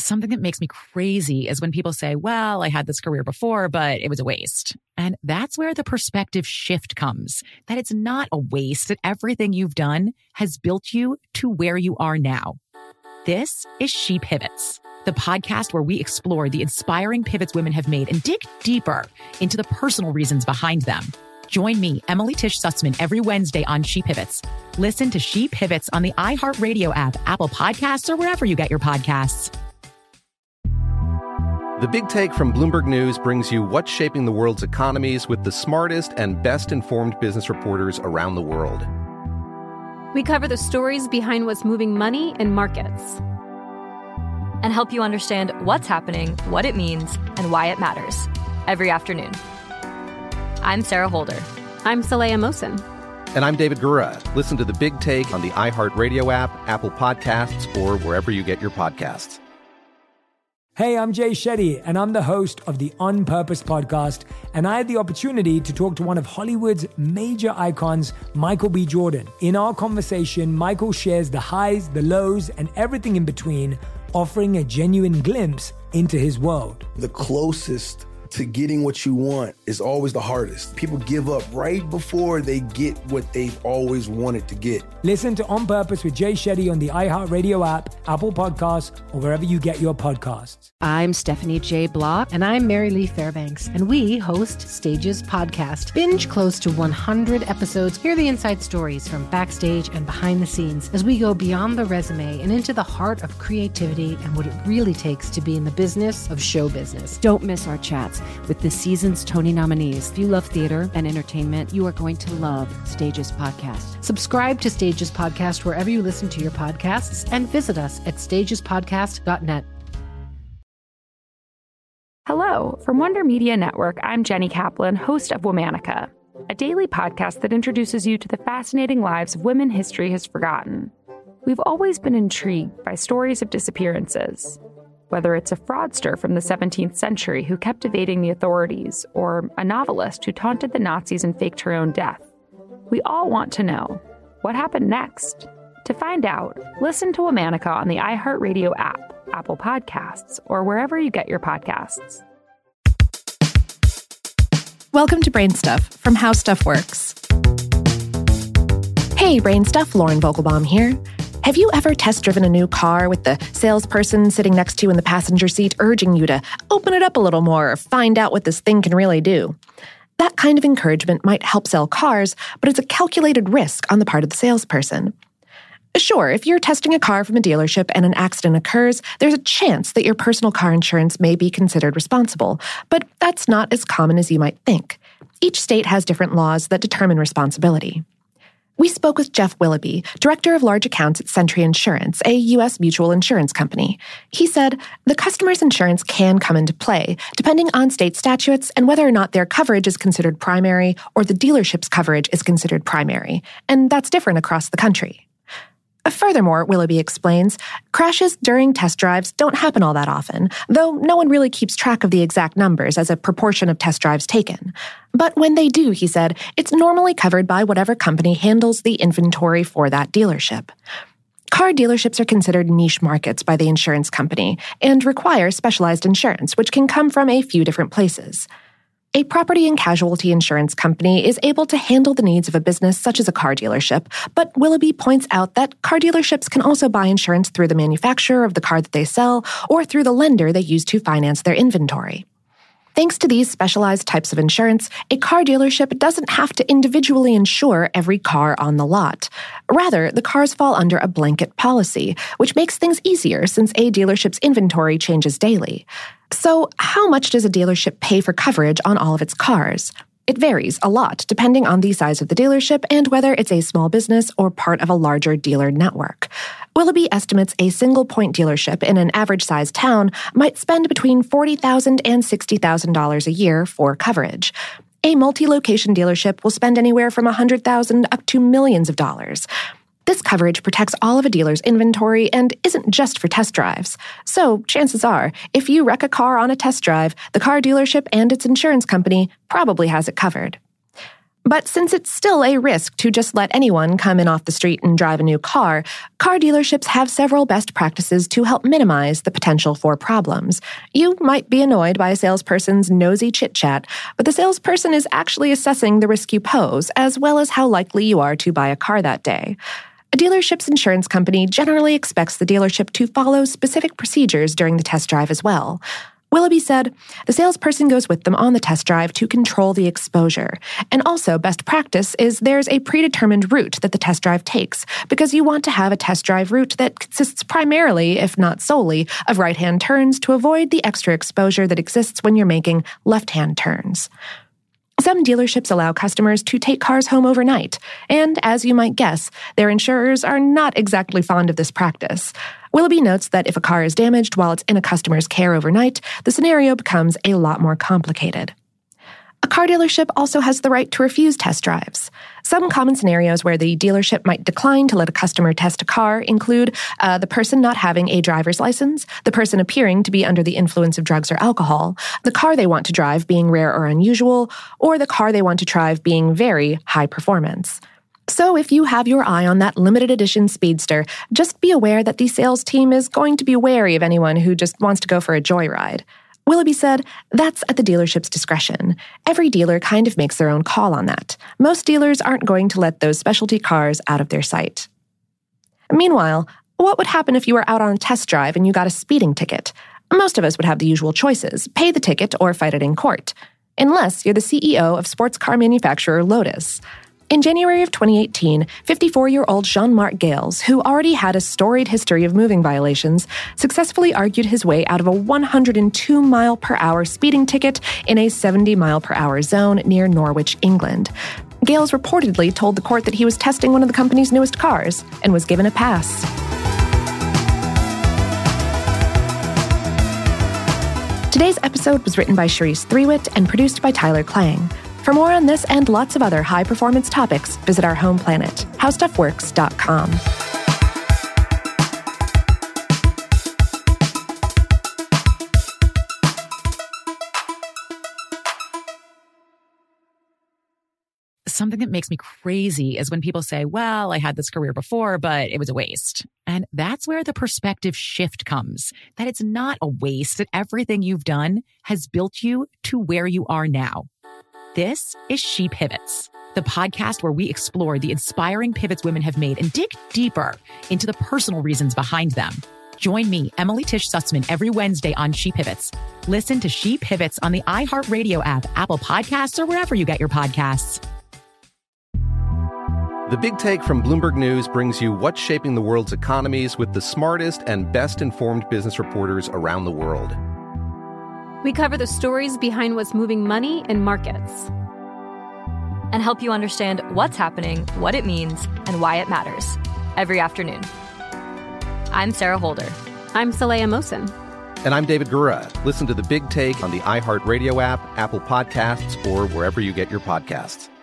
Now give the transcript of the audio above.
Something that makes me crazy is when people say, well, I had this career before, but it was a waste. And that's where the perspective shift comes, that it's not a waste, that everything you've done has built you to where you are now. This is She Pivots, the podcast where we explore the inspiring pivots women have made and dig deeper into the personal reasons behind them. Join me, Emily Tish Sussman, every Wednesday on She Pivots. Listen to She Pivots on the iHeartRadio app, Apple Podcasts, or wherever you get your podcasts. The Big Take from Bloomberg News brings you what's shaping the world's economies with the smartest and best-informed business reporters around the world. We cover the stories behind what's moving money and markets, and help you understand what's happening, what it means, and why it matters every afternoon. I'm Sarah Holder. I'm Saleha Mohsin. And I'm David Gura. Listen to The Big Take on the iHeartRadio app, Apple Podcasts, or wherever you get your podcasts. Hey, I'm Jay Shetty, and I'm the host of the On Purpose podcast, and I had the opportunity to talk to one of Hollywood's major icons, Michael B. Jordan. In our conversation, Michael shares the highs, the lows, and everything in between, offering a genuine glimpse into his world. The closest to getting what you want is always the hardest. People give up right before they get what they've always wanted to get. Listen to On Purpose with Jay Shetty on the iHeartRadio app, Apple Podcasts, or wherever you get your podcasts. I'm Stephanie J. Block. And I'm Mary Lee Fairbanks. And we host Stages Podcast. Binge close to 100 episodes. Hear the inside stories from backstage and behind the scenes as we go beyond the resume and into the heart of creativity and what it really takes to be in the business of show business. Don't miss our chats with this season's Tony nominees. If you love theater and entertainment, you are going to love Stages Podcast. Subscribe to Stages Podcast wherever you listen to your podcasts and visit us at stagespodcast.net. Hello. From Wonder Media Network, I'm Jenny Kaplan, host of Womanica, a daily podcast that introduces you to the fascinating lives of women history has forgotten. We've always been intrigued by stories of disappearances. Whether it's a fraudster from the 17th century who kept evading the authorities, or a novelist who taunted the Nazis and faked her own death, we all want to know, what happened next? To find out, listen to Womanica on the iHeartRadio app, Apple Podcasts, or wherever you get your podcasts. Welcome to Brain Stuff from How Stuff Works. Hey, Brain Stuff, Lauren Vogelbaum here. Have you ever test-driven a new car with the salesperson sitting next to you in the passenger seat urging you to open it up a little more or find out what this thing can really do? That kind of encouragement might help sell cars, but it's a calculated risk on the part of the salesperson. Sure, if you're testing a car from a dealership and an accident occurs, there's a chance that your personal car insurance may be considered responsible, but that's not as common as you might think. Each state has different laws that determine responsibility. We spoke with Jeff Willoughby, Director of Large Accounts at Sentry Insurance, a U.S. mutual insurance company. He said, the customer's insurance can come into play, depending on state statutes and whether or not their coverage is considered primary or the dealership's coverage is considered primary, and that's different across the country. Furthermore, Willoughby explains, crashes during test drives don't happen all that often, though no one really keeps track of the exact numbers as a proportion of test drives taken. But when they do, he said, it's normally covered by whatever company handles the inventory for that dealership. Car dealerships are considered niche markets by the insurance company and require specialized insurance, which can come from a few different places. A property and casualty insurance company is able to handle the needs of a business such as a car dealership, but Willoughby points out that car dealerships can also buy insurance through the manufacturer of the car that they sell or through the lender they use to finance their inventory. Thanks to these specialized types of insurance, a car dealership doesn't have to individually insure every car on the lot. Rather, the cars fall under a blanket policy, which makes things easier since a dealership's inventory changes daily. So, how much does a dealership pay for coverage on all of its cars? It varies a lot depending on the size of the dealership and whether it's a small business or part of a larger dealer network. Willoughby estimates a single-point dealership in an average-sized town might spend between $40,000 and $60,000 a year for coverage. A multi-location dealership will spend anywhere from $100,000 up to millions of dollars. This coverage protects all of a dealer's inventory and isn't just for test drives. So, chances are, if you wreck a car on a test drive, the car dealership and its insurance company probably has it covered. But since it's still a risk to just let anyone come in off the street and drive a new car dealerships have several best practices to help minimize the potential for problems. You might be annoyed by a salesperson's nosy chit-chat, but the salesperson is actually assessing the risk you pose, as well as how likely you are to buy a car that day. A dealership's insurance company generally expects the dealership to follow specific procedures during the test drive as well. Willoughby said, the salesperson goes with them on the test drive to control the exposure. And also, best practice is there's a predetermined route that the test drive takes, because you want to have a test drive route that consists primarily, if not solely, of right-hand turns to avoid the extra exposure that exists when you're making left-hand turns. Some dealerships allow customers to take cars home overnight, and as you might guess, their insurers are not exactly fond of this practice. Willoughby notes that if a car is damaged while it's in a customer's care overnight, the scenario becomes a lot more complicated. A car dealership also has the right to refuse test drives. Some common scenarios where the dealership might decline to let a customer test a car include the person not having a driver's license, the person appearing to be under the influence of drugs or alcohol, the car they want to drive being rare or unusual, or the car they want to drive being very high performance. So if you have your eye on that limited edition speedster, just be aware that the sales team is going to be wary of anyone who just wants to go for a joyride. Willoughby said, that's at the dealership's discretion. Every dealer kind of makes their own call on that. Most dealers aren't going to let those specialty cars out of their sight. Meanwhile, what would happen if you were out on a test drive and you got a speeding ticket? Most of us would have the usual choices, pay the ticket or fight it in court. Unless you're the CEO of sports car manufacturer Lotus. In January of 2018, 54-year-old Jean-Marc Gales, who already had a storied history of moving violations, successfully argued his way out of a 102-mile-per-hour speeding ticket in a 70-mile-per-hour zone near Norwich, England. Gales reportedly told the court that he was testing one of the company's newest cars and was given a pass. Today's episode was written by Charisse Threewitt and produced by Tyler Klang. For more on this and lots of other high-performance topics, visit our home planet, howstuffworks.com. Something that makes me crazy is when people say, well, I had this career before, but it was a waste. And that's where the perspective shift comes, that it's not a waste, that everything you've done has built you to where you are now. This is She Pivots, the podcast where we explore the inspiring pivots women have made and dig deeper into the personal reasons behind them. Join me, Emily Tish Sussman, every Wednesday on She Pivots. Listen to She Pivots on the iHeartRadio app, Apple Podcasts, or wherever you get your podcasts. The Big Take from Bloomberg News brings you what's shaping the world's economies with the smartest and best-informed business reporters around the world. We cover the stories behind what's moving money and markets. And help you understand what's happening, what it means, and why it matters. Every afternoon. I'm Sarah Holder. I'm Saleha Mohsin. And I'm David Gura. Listen to The Big Take on the iHeartRadio app, Apple Podcasts, or wherever you get your podcasts.